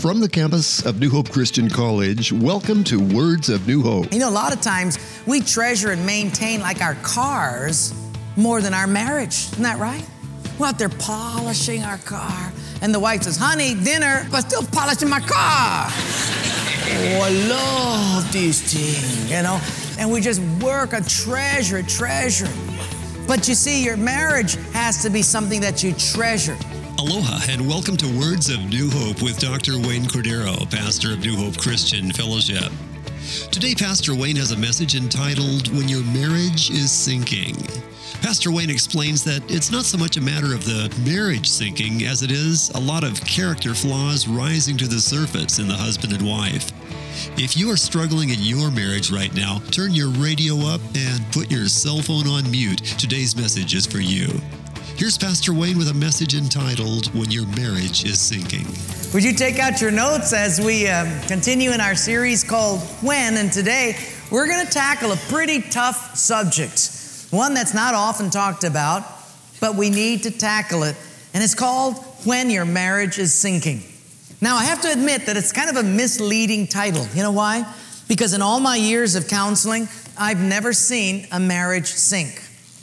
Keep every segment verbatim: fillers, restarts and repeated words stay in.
From the campus of New Hope Christian College, welcome to Words of New Hope. You know, a lot of times we treasure and maintain like our cars more than our marriage. Isn't that right? We're out there polishing our car, and the wife says, honey, dinner, but still polishing my car. Oh, I love this thing, you know? And we just work and treasure, treasure. But you see, your marriage has to be something that you treasure. Aloha and welcome to Words of New Hope with Doctor Wayne Cordero, pastor of New Hope Christian Fellowship. Today, Pastor Wayne has a message entitled, When Your Marriage is Sinking. Pastor Wayne explains that it's not so much a matter of the marriage sinking as it is a lot of character flaws rising to the surface in the husband and wife. If you are struggling in your marriage right now, turn your radio up and put your cell phone on mute. Today's message is for you. Here's Pastor Wayne with a message entitled, When Your Marriage is Sinking. Would you take out your notes as we um, continue in our series called When? And today, we're going to tackle a pretty tough subject. One that's not often talked about, but we need to tackle it. And it's called When Your Marriage is Sinking. Now, I have to admit that it's kind of a misleading title. You know why? Because in all my years of counseling, I've never seen a marriage sink.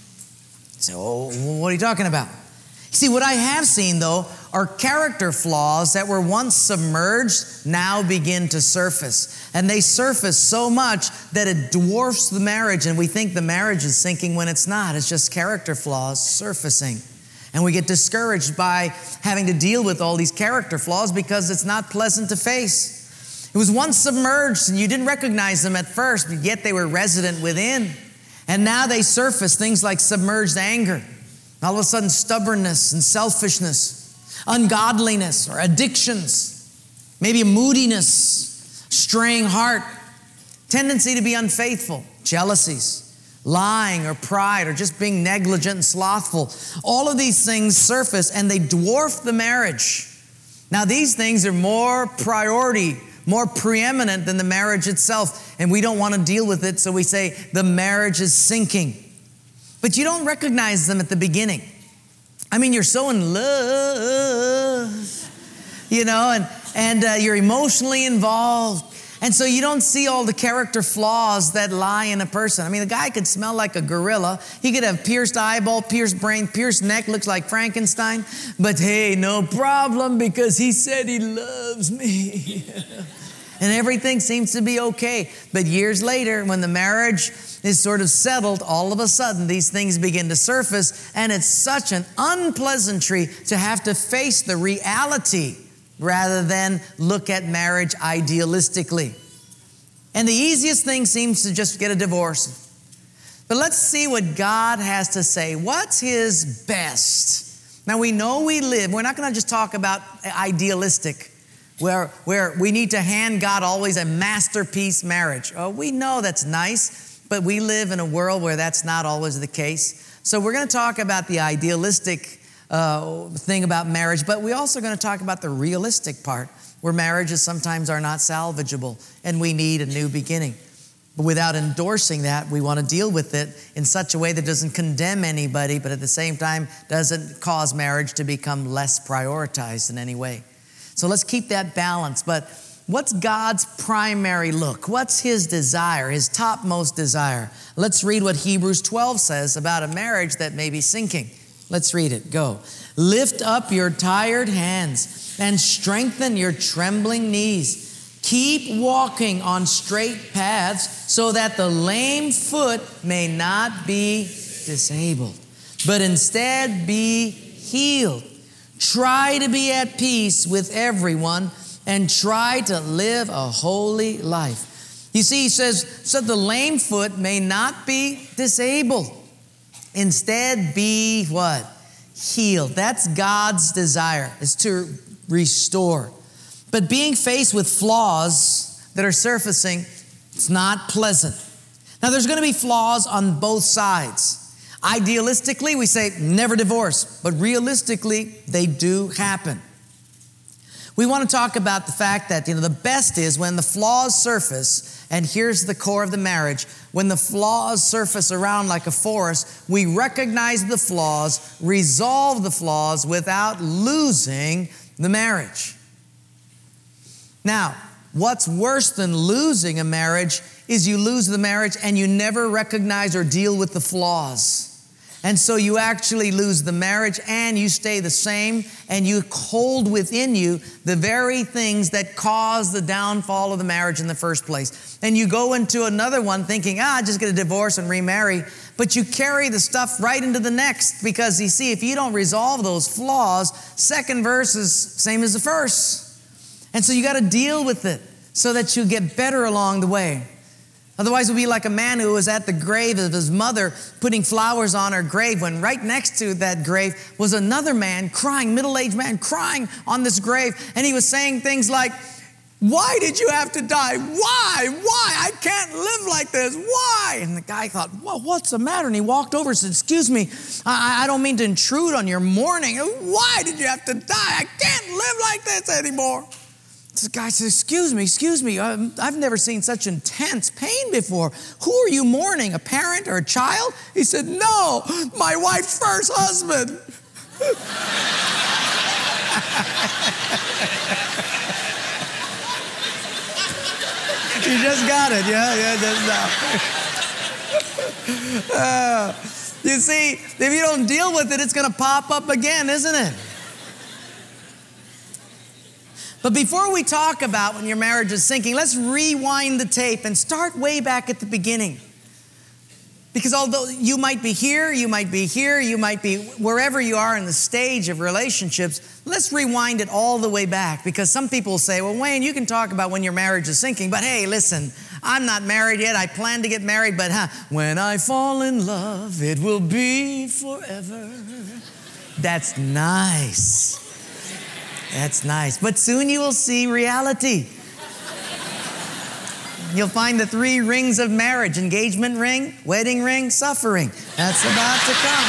So, what are you talking about? See, what I have seen, though, are character flaws that were once submerged, now begin to surface. And they surface so much that it dwarfs the marriage, and we think the marriage is sinking when it's not. It's just character flaws surfacing. And we get discouraged by having to deal with all these character flaws because it's not pleasant to face. It was once submerged, and you didn't recognize them at first, but yet they were resident within. And now they surface things like submerged anger. All of a sudden, stubbornness and selfishness, ungodliness or addictions, maybe a moodiness, straying heart, tendency to be unfaithful, jealousies, lying or pride or just being negligent and slothful. All of these things surface and they dwarf the marriage. Now, these things are more priority, more preeminent than the marriage itself, and we don't want to deal with it, so we say the marriage is sinking. But you don't recognize them at the beginning. I mean, you're so in love, you know, and, and uh, you're emotionally involved. And so you don't see all the character flaws that lie in a person. I mean, the guy could smell like a gorilla. He could have pierced eyeball, pierced brain, pierced neck, looks like Frankenstein. But hey, no problem because he said he loves me. And everything seems to be okay. But years later, when the marriage is sort of settled, all of a sudden these things begin to surface. And it's such an unpleasantry to have to face the reality rather than look at marriage idealistically. And the easiest thing seems to just get a divorce. But let's see what God has to say. What's His best? Now we know we live, we're not going to just talk about idealistic, where, where we need to hand God always a masterpiece marriage. Oh, we know that's nice, but we live in a world where that's not always the case. So we're going to talk about the idealistic Uh, thing about marriage, but we're also going to talk about the realistic part, where marriages sometimes are not salvageable and we need a new beginning. But without endorsing that, we want to deal with it in such a way that doesn't condemn anybody, but at the same time doesn't cause marriage to become less prioritized in any way. So let's keep that balance. But what's God's primary look? What's His desire, His topmost desire? Let's read what Hebrews twelve says about a marriage that may be sinking. Let's read it. Go. Lift up your tired hands and strengthen your trembling knees. Keep walking on straight paths so that the lame foot may not be disabled, but instead be healed. Try to be at peace with everyone and try to live a holy life. You see, he says, so the lame foot may not be disabled. Instead, be what? Healed. That's God's desire, is to restore. But being faced with flaws that are surfacing, it's not pleasant. Now, there's going to be flaws on both sides. Idealistically, we say never divorce, but realistically, they do happen. We want to talk about the fact that, you know, the best is when the flaws surface, and here's the core of the marriage, when the flaws surface around like a forest, we recognize the flaws, resolve the flaws without losing the marriage. Now, what's worse than losing a marriage is you lose the marriage and you never recognize or deal with the flaws. And so you actually lose the marriage and you stay the same, and you hold within you the very things that caused the downfall of the marriage in the first place. And you go into another one thinking, ah, just get a divorce and remarry. But you carry the stuff right into the next, because you see, if you don't resolve those flaws, second verse is same as the first. And so you got to deal with it so that you get better along the way. Otherwise, it would be like a man who was at the grave of his mother putting flowers on her grave, when right next to that grave was another man crying, middle-aged man crying on this grave. And he was saying things like, why did you have to die? Why? Why? I can't live like this. Why? And the guy thought, well, what's the matter? And he walked over and said, excuse me, I, I don't mean to intrude on your mourning. Why did you have to die? I can't live like this anymore. The guy says, excuse me, excuse me, um, I've never seen such intense pain before. Who are you mourning, a parent or a child? He said, no, my wife's first husband. You just got it, yeah, yeah, just now. uh, you see, if you don't deal with it, it's going to pop up again, isn't it? But before we talk about when your marriage is sinking, let's rewind the tape and start way back at the beginning. Because although you might be here, you might be here, you might be wherever you are in the stage of relationships, let's rewind it all the way back. Because some people say, well, Wayne, you can talk about when your marriage is sinking, but hey, listen, I'm not married yet. I plan to get married, but huh, when I fall in love, it will be forever. That's nice. That's nice. But soon you will see reality. You'll find the three rings of marriage: engagement ring, wedding ring, suffering. That's about to come.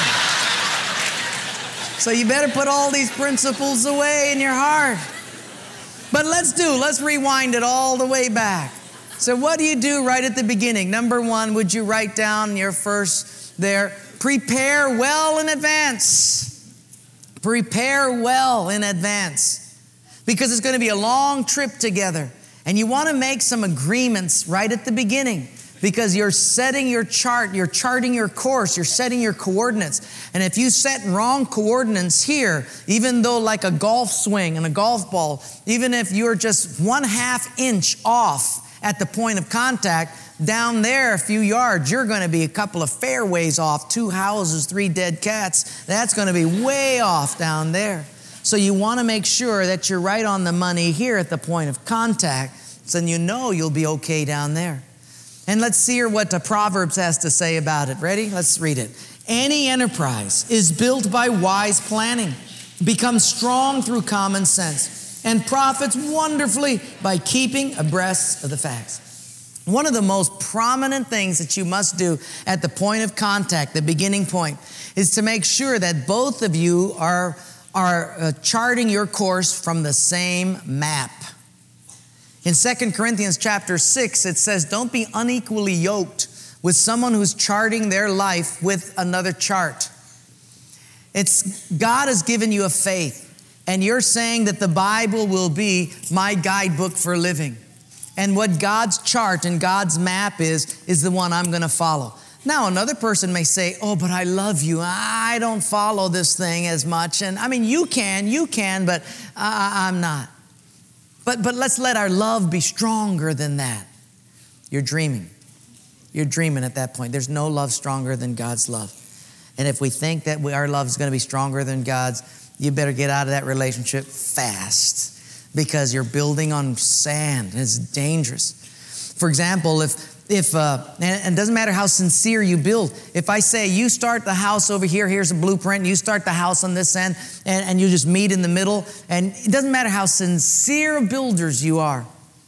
So you better put all these principles away in your heart. But let's do, let's rewind it all the way back. So what do you do right at the beginning? Number one, would you write down your first there? Prepare well in advance. Prepare well in advance, because it's going to be a long trip together. And you want to make some agreements right at the beginning, because you're setting your chart, you're charting your course, you're setting your coordinates. And if you set wrong coordinates here, even though like a golf swing and a golf ball, even if you're just one half inch off at the point of contact, down there a few yards, you're going to be a couple of fairways off, two houses, three dead cats. That's going to be way off down there. So you want to make sure that you're right on the money here at the point of contact, so you know you'll be okay down there. And let's see here what the Proverbs has to say about it. Ready? Let's read it. Any enterprise is built by wise planning, becomes strong through common sense, and profits wonderfully by keeping abreast of the facts. One of the most prominent things that you must do at the point of contact, the beginning point, is to make sure that both of you are, are uh, charting your course from the same map. In Second Corinthians chapter six, it says, don't be unequally yoked with someone who's charting their life with another chart. It's God has given you a faith, and you're saying that the Bible will be my guidebook for living. And what God's chart and God's map is, is the one I'm going to follow. Now, another person may say, oh, but I love you. I don't follow this thing as much. And I mean, you can, you can, but I, I'm not. But, but let's let our love be stronger than that. You're dreaming. You're dreaming at that point. There's no love stronger than God's love. And if we think that we, our love is going to be stronger than God's, you better get out of that relationship fast, because you're building on sand and it's dangerous. For example, if, if uh, and it doesn't matter how sincere you build. If I say, you start the house over here, here's a blueprint, and you start the house on this end, and, and you just meet in the middle, and it doesn't matter how sincere builders you are.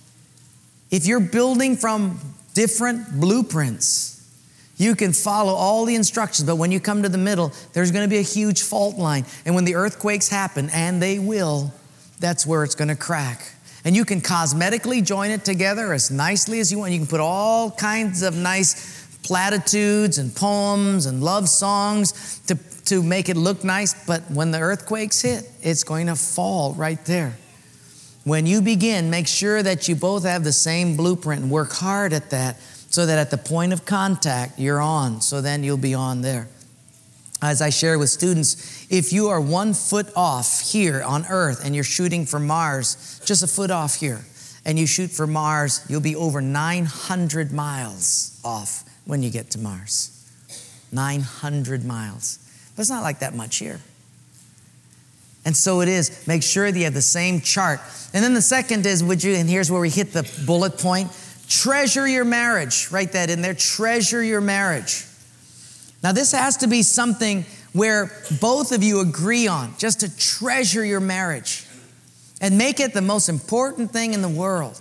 If you're building from different blueprints, you can follow all the instructions, but when you come to the middle, there's going to be a huge fault line. And when the earthquakes happen, and they will, that's where it's going to crack. And you can cosmetically join it together as nicely as you want. You can put all kinds of nice platitudes and poems and love songs to, to make it look nice. But when the earthquakes hit, it's going to fall right there. when you begin, make sure that you both have the same blueprint and work hard at that so that at the point of contact, you're on. So then you'll be on there. As I share with students, if you are one foot off here on Earth and you're shooting for Mars, just a foot off here, and you shoot for Mars, you'll be over nine hundred miles off when you get to Mars. nine hundred miles. But it's not like that much here. And so it is. Make sure that you have the same chart. And then the second is, would you, and here's where we hit the bullet point, treasure your marriage. Write that in there, treasure your marriage. Now this has to be something where both of you agree on, just to treasure your marriage and make it the most important thing in the world.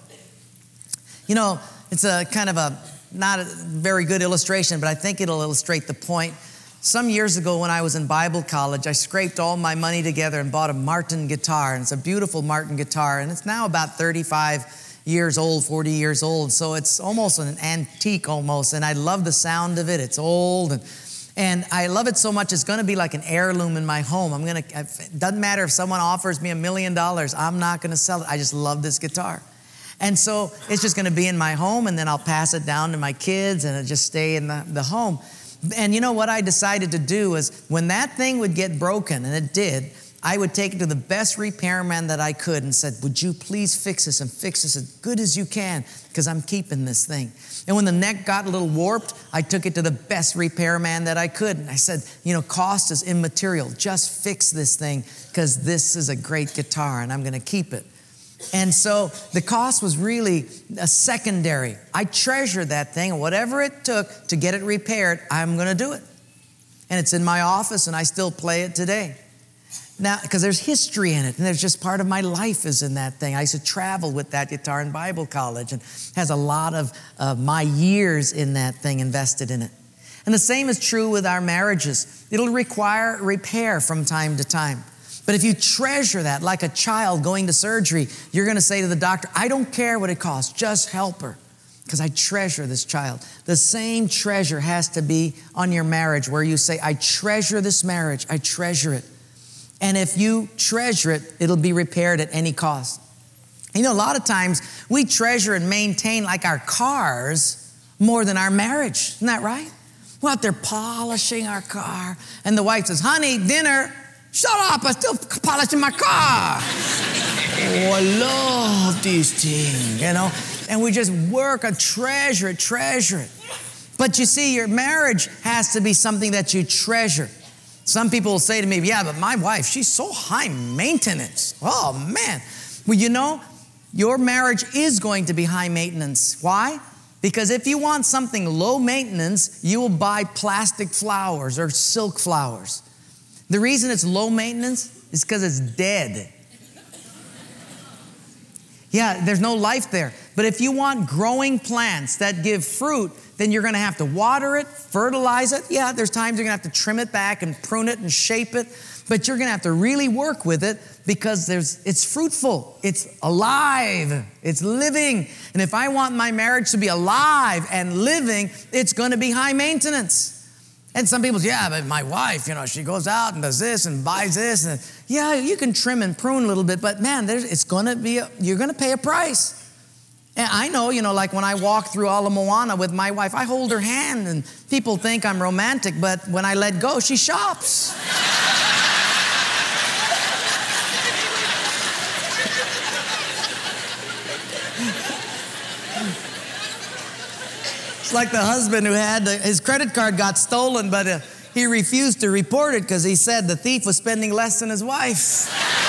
You know, it's a kind of a, not a very good illustration, but I think it'll illustrate the point. Some years ago when I was in Bible college, I scraped all my money together and bought a Martin guitar. And it's a beautiful Martin guitar. And it's now about thirty-five years old, forty years old. So it's almost an antique almost. And I love the sound of it. It's old. And, and I love it so much, it's going to be like an heirloom in my home. I'm going to, it doesn't matter if someone offers me a million dollars. I'm not going to sell it. I just love this guitar. And so it's just going to be in my home, and then I'll pass it down to my kids, and it'll just stay in the, the home. And you know what I decided to do was when that thing would get broken, and it did, I would take it to the best repairman that I could and said, would you please fix this and fix this as good as you can, because I'm keeping this thing. And when the neck got a little warped, I took it to the best repairman that I could. And I said, you know, cost is immaterial. Just fix this thing because this is a great guitar and I'm going to keep it. And so the cost was really a secondary. I treasured that thing, and whatever it took to get it repaired, I'm going to do it. And it's in my office, and I still play it today. Now, because there's history in it, and there's just part of my life is in that thing. I used to travel with that guitar in Bible college, and has a lot of uh, my years in that thing invested in it. And the same is true with our marriages. It'll require repair from time to time. But if you treasure that like a child going to surgery, you're going to say to the doctor, I don't care what it costs, just help her, because I treasure this child. The same treasure has to be on your marriage, where you say, I treasure this marriage, I treasure it. And if you treasure it, it'll be repaired at any cost. You know, a lot of times we treasure and maintain like our cars more than our marriage. Isn't that right? We're out there polishing our car, and the wife says, honey, dinner. Shut up, I'm still polishing my car. Oh, I love this thing, you know. And we just work and treasure it, treasure it. But you see, your marriage has to be something that you treasure. Some people will say to me, yeah, but my wife, she's so high maintenance. Oh, man. Well, you know, your marriage is going to be high maintenance. Why? Because if you want something low maintenance, you will buy plastic flowers or silk flowers. The reason it's low maintenance is because it's dead. Yeah, there's no life there. But if you want growing plants that give fruit, then you're going to have to water it, fertilize it. Yeah, there's times you're going to have to trim it back and prune it and shape it. But you're going to have to really work with it because there's it's fruitful. It's alive. It's living. And if I want my marriage to be alive and living, it's going to be high maintenance. And some people say, yeah, but my wife, you know, she goes out and does this and buys this. And yeah, you can trim and prune a little bit, but man, there's, it's going to be, a, you're going to pay a price. And I know, you know, like when I walk through Ala Moana with my wife, I hold her hand and people think I'm romantic, but when I let go, she shops. It's like the husband who had the, his credit card got stolen, but uh, he refused to report it because he said the thief was spending less than his wife.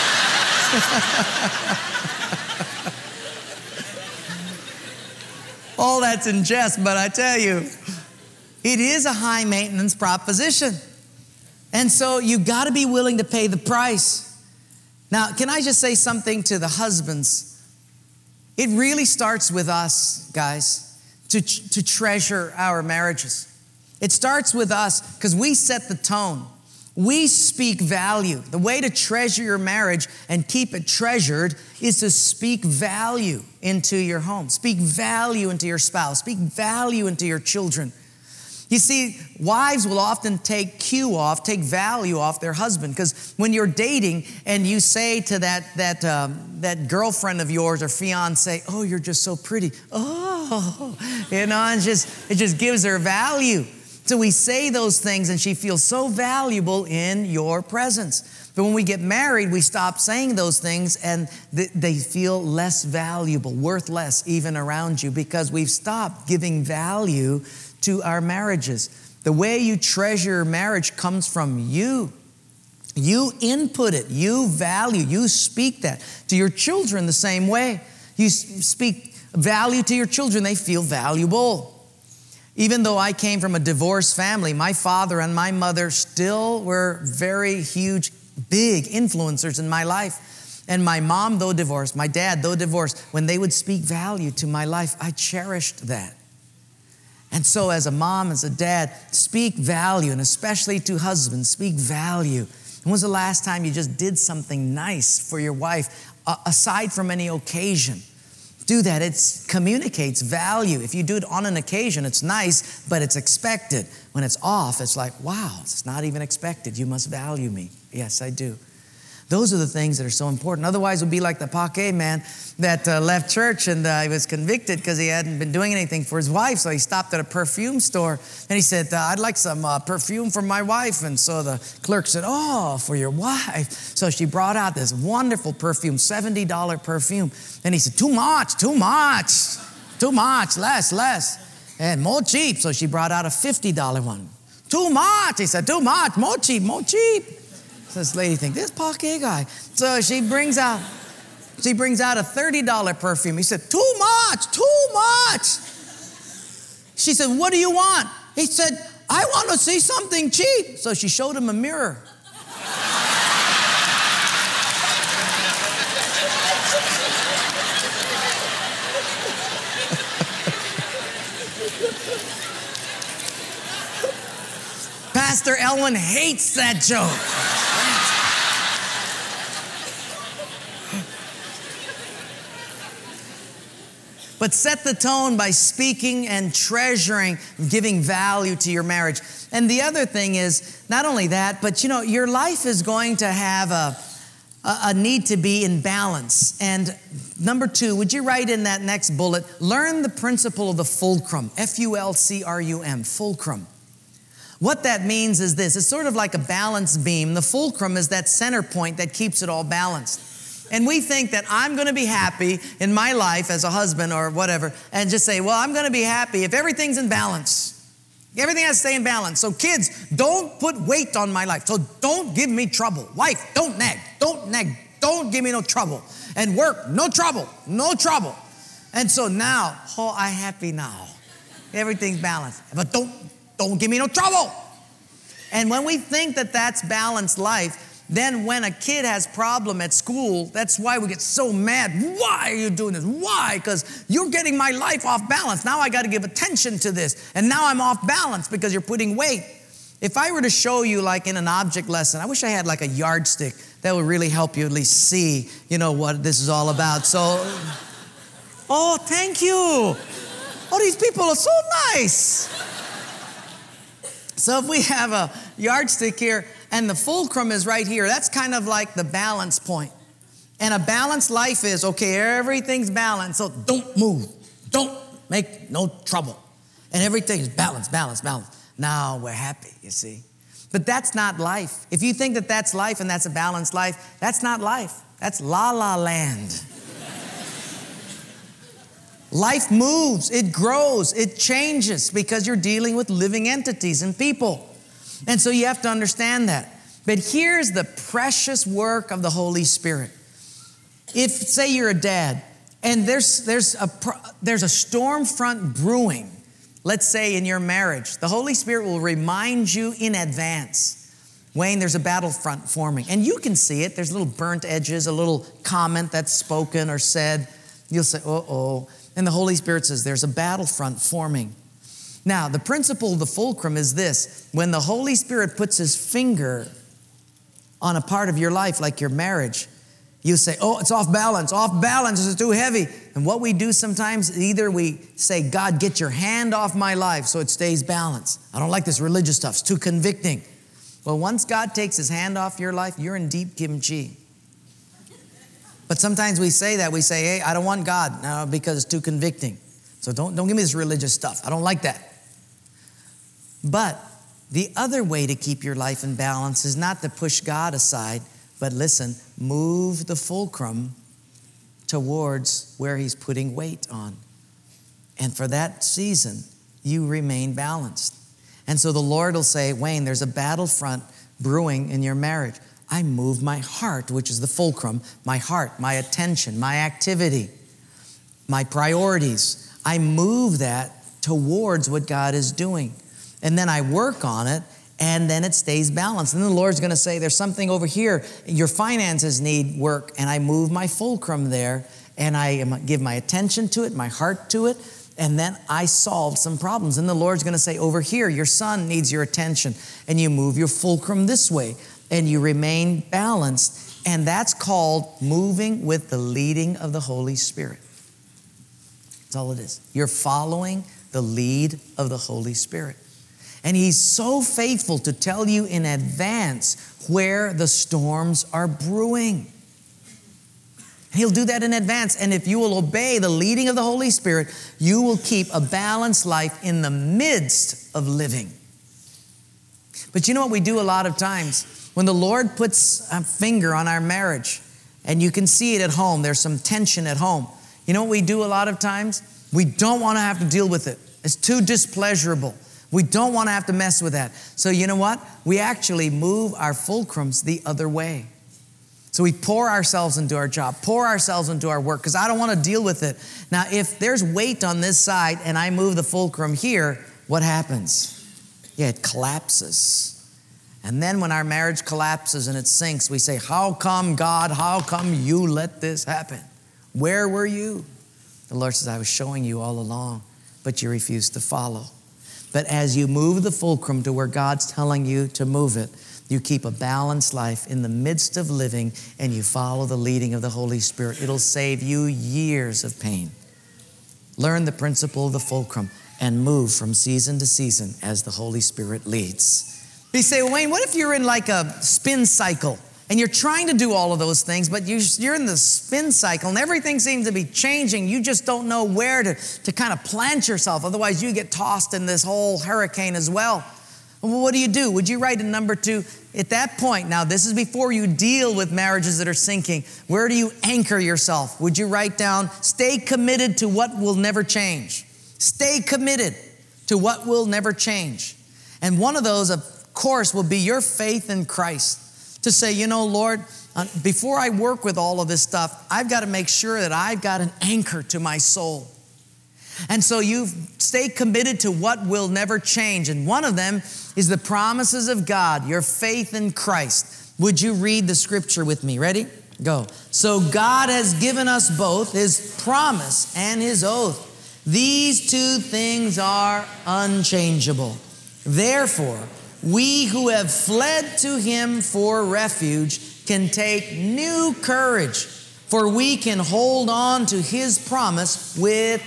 All that's in jest, but I tell you, it is a high maintenance proposition. And so you got to be willing to pay the price. Now, can I just say something to the husbands? It really starts with us, guys. To, to treasure our marriages. It starts with us because we set the tone. We speak value. The way to treasure your marriage and keep it treasured is to speak value into your home. Speak value into your spouse. Speak value into your children. You see, wives will often take cue off, take value off their husband, because when you're dating and you say to that that um, that girlfriend of yours or fiance, "Oh, you're just so pretty," oh, you know, and just it just gives her value. So we say those things, and she feels so valuable in your presence. But when we get married, we stop saying those things, and th- they feel less valuable, worth less even around you, because we've stopped giving value to our marriages. The way you treasure marriage comes from you. You input it, you value, you speak that. To your children the same way. You speak value to your children, they feel valuable. Even though I came from a divorced family, my father and my mother still were very huge, big influencers in my life. And my mom, though divorced, my dad, though divorced, when they would speak value to my life, I cherished that. And so as a mom, as a dad, speak value, and especially to husbands, speak value. When was the last time you just did something nice for your wife, uh, aside from any occasion? Do that. It communicates value. If you do it on an occasion, it's nice, but it's expected. When it's off, it's like, wow, it's not even expected. You must value me. Yes, I do. Those are the things that are so important. Otherwise, it would be like the Paquet man that uh, left church, and uh, he was convicted because he hadn't been doing anything for his wife. So he stopped at a perfume store, and he said, uh, I'd like some uh, perfume for my wife. And so the clerk said, oh, for your wife. So she brought out this wonderful perfume, seventy dollars perfume. And he said, too much, too much, too much, less, less. And more cheap. So she brought out a fifty dollars one. Too much. He said, too much, more cheap, more cheap. This lady thinks, this Paquet guy. So she brings out, she brings out a thirty dollars perfume. He said, too much, too much. She said, what do you want? He said, I want to see something cheap. So she showed him a mirror. Pastor Elwin hates that joke. But set the tone by speaking and treasuring, giving value to your marriage. And the other thing is, not only that, but you know, your life is going to have a, a, a need to be in balance. And number two, would you write in that next bullet, learn the principle of the fulcrum, F U L C R U M, fulcrum. What that means is this, it's sort of like a balance beam. The fulcrum is that center point that keeps it all balanced. And we think that I'm going to be happy in my life as a husband or whatever, and just say, well, I'm going to be happy if everything's in balance. Everything has to stay in balance. So kids, don't put weight on my life. So don't give me trouble. Wife, don't nag. Don't nag. Don't give me no trouble. And work, no trouble. No trouble. And so now, oh, I'm happy now. Everything's balanced. But don't, don't give me no trouble. And when we think that that's balanced life, then when a kid has problem at school, that's why we get so mad. Why are you doing this? Why? Because you're getting my life off balance. Now I got to give attention to this. And now I'm off balance because you're putting weight. If I were to show you like in an object lesson, I wish I had like a yardstick that would really help you at least see, you know, what this is all about. So, oh, thank you. Oh, these people are so nice. So if we have a yardstick here, and the fulcrum is right here. That's kind of like the balance point. And a balanced life is, okay, everything's balanced, so don't move. Don't make no trouble. And everything is balanced, balanced, balanced. Now we're happy, you see. But that's not life. If you think that that's life and that's a balanced life, that's not life. That's la la land. Life moves, it grows, it changes because you're dealing with living entities and people. And so you have to understand that. But here's the precious work of the Holy Spirit. If, say you're a dad, and there's, there's, a, there's a storm front brewing, let's say in your marriage, the Holy Spirit will remind you in advance, Wayne, there's a battlefront forming. And you can see it. There's little burnt edges, a little comment that's spoken or said. You'll say, uh-oh. And the Holy Spirit says, there's a battlefront forming. Now, the principle of the fulcrum is this. When the Holy Spirit puts his finger on a part of your life, like your marriage, you say, oh, it's off balance, off balance, it's too heavy. And what we do sometimes, either we say, God, get your hand off my life so it stays balanced. I don't like this religious stuff. It's too convicting. Well, once God takes his hand off your life, you're in deep kimchi. But sometimes we say that. We say, hey, I don't want God no, because it's too convicting. So don't, don't give me this religious stuff. I don't like that. But the other way to keep your life in balance is not to push God aside, but listen, move the fulcrum towards where he's putting weight on. And for that season, you remain balanced. And so the Lord will say, Wayne, there's a battlefront brewing in your marriage. I move my heart, which is the fulcrum, my heart, my attention, my activity, my priorities. I move that towards what God is doing. And then I work on it, and then it stays balanced. And then the Lord's going to say, there's something over here. Your finances need work, and I move my fulcrum there, and I give my attention to it, my heart to it, and then I solve some problems. And the Lord's going to say, over here, your son needs your attention, and you move your fulcrum this way, and you remain balanced. And that's called moving with the leading of the Holy Spirit. That's all it is. You're following the lead of the Holy Spirit. And he's so faithful to tell you in advance where the storms are brewing. He'll do that in advance. And if you will obey the leading of the Holy Spirit, you will keep a balanced life in the midst of living. But you know what we do a lot of times? When the Lord puts a finger on our marriage, and you can see it at home, there's some tension at home. You know what we do a lot of times? We don't want to have to deal with it. It's too displeasurable. We don't want to have to mess with that. So you know what? We actually move our fulcrums the other way. So we pour ourselves into our job, pour ourselves into our work, because I don't want to deal with it. Now, if there's weight on this side and I move the fulcrum here, what happens? Yeah, it collapses. And then when our marriage collapses and it sinks, we say, how come, God, how come you let this happen? Where were you? The Lord says, I was showing you all along, but you refused to follow. But as you move the fulcrum to where God's telling you to move it, you keep a balanced life in the midst of living, and you follow the leading of the Holy Spirit. It'll save you years of pain. Learn the principle of the fulcrum and move from season to season as the Holy Spirit leads. You say, well, Wayne, what if you're in like a spin cycle and you're trying to do all of those things, but you're in the spin cycle and everything seems to be changing. You just don't know where to, to kind of plant yourself. Otherwise, you get tossed in this whole hurricane as well. Well, what do you do? Would you write in number two, at that point, now this is before you deal with marriages that are sinking, where do you anchor yourself? Would you write down, stay committed to what will never change. Stay committed to what will never change. And one of those, of course, will be your faith in Christ. To say, you know, Lord, uh, before I work with all of this stuff, I've got to make sure that I've got an anchor to my soul. And so you stay committed to what will never change. And one of them is the promises of God, your faith in Christ. Would you read the scripture with me? Ready? Go. So God has given us both His promise and His oath. These two things are unchangeable. Therefore, we who have fled to Him for refuge can take new courage, for we can hold on to His promise with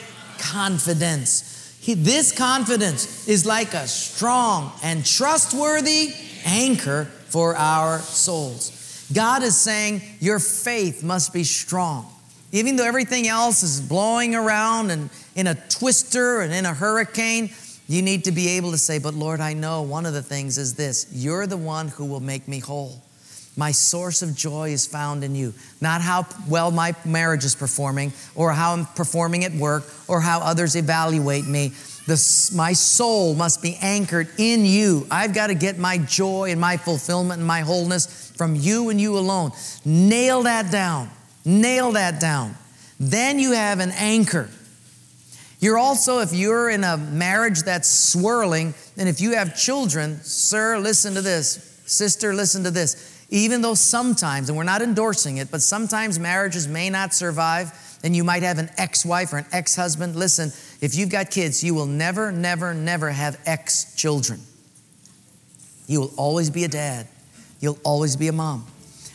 confidence. He, this confidence is like a strong and trustworthy anchor for our souls. God is saying your faith must be strong. Even though everything else is blowing around and in a twister and in a hurricane, you need to be able to say, but Lord, I know one of the things is this. You're the one who will make me whole. My source of joy is found in you. Not how well my marriage is performing or how I'm performing at work or how others evaluate me. The, my soul must be anchored in you. I've got to get my joy and my fulfillment and my wholeness from you and you alone. Nail that down. Nail that down. Then you have an anchor. You're also, if you're in a marriage that's swirling, and if you have children, sir, listen to this. Sister, listen to this. Even though sometimes, and we're not endorsing it, but sometimes marriages may not survive, and you might have an ex-wife or an ex-husband. Listen, if you've got kids, you will never, never, never have ex-children. You will always be a dad. You'll always be a mom.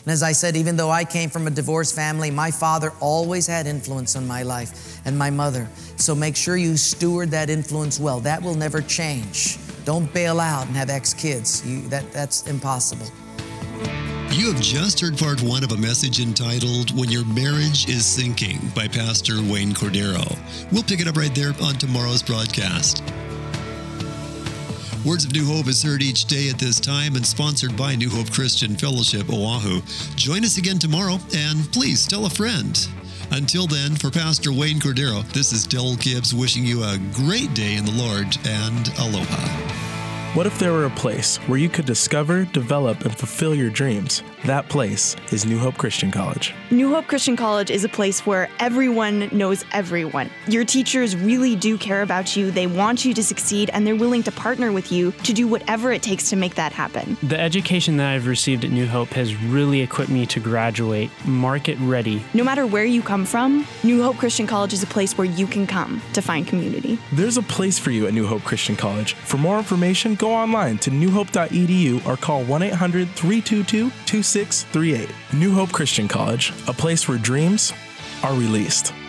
And as I said, even though I came from a divorced family, my father always had influence on my life, and my mother. So make sure you steward that influence well. That will never change. Don't bail out and have ex-kids. You, that, that's impossible. You have just heard part one of a message entitled When Your Marriage is Sinking by Pastor Wayne Cordero. We'll pick it up right there on tomorrow's broadcast. Words of New Hope is heard each day at this time and sponsored by New Hope Christian Fellowship, Oahu. Join us again tomorrow, and please tell a friend. Until then, for Pastor Wayne Cordero, this is Del Gibbs wishing you a great day in the Lord, and aloha. What if there were a place where you could discover, develop, and fulfill your dreams? That place is New Hope Christian College. New Hope Christian College is a place where everyone knows everyone. Your teachers really do care about you, they want you to succeed, and they're willing to partner with you to do whatever it takes to make that happen. The education that I've received at New Hope has really equipped me to graduate market ready. No matter where you come from, New Hope Christian College is a place where you can come to find community. There's a place for you at New Hope Christian College. For more information, go online to new hope dot e d u or call one eight hundred, three two two, two six three eight. New Hope Christian College, a place where dreams are released.